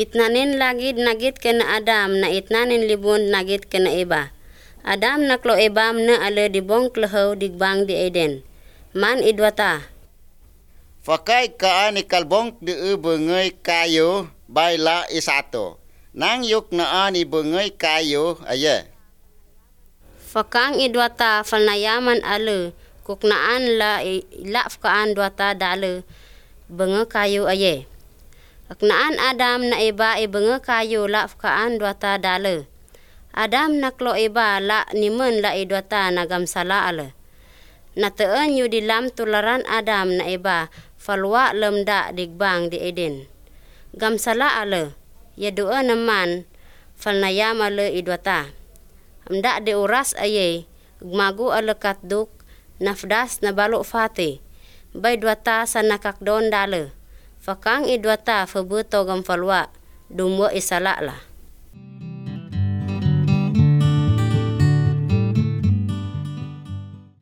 Itnanin lagid nagit kena Adam na itnanin libun nagit kena Eba. Adam naklo Ebam na ala dibong klehaw digbang di Eden. Man idwata. Fakai kaan ikalbong di bengay kayo baila isato. Nang yuk naan ibengay kayo aye. Fakang idwata falnayaman ala kuknaan la ilaf kaan dwata dala bengay kayo aye. Aknaan Adam na Eba bengay kayo laf kaan dwata dala. Adam naklo Eba la nimen la idwata nagamsala ala. Nataan yu dilam tularan Adam na Eba falwa lemda digbang di Eden. Gamsala ala yadua naman falnayam ala idwata. Amda de uras aye gmagu ala katduk nafdas na balok fati. Bay dwata sa nakakdon dala. Fakang idwata fabuto gam falwa dumwa isala la.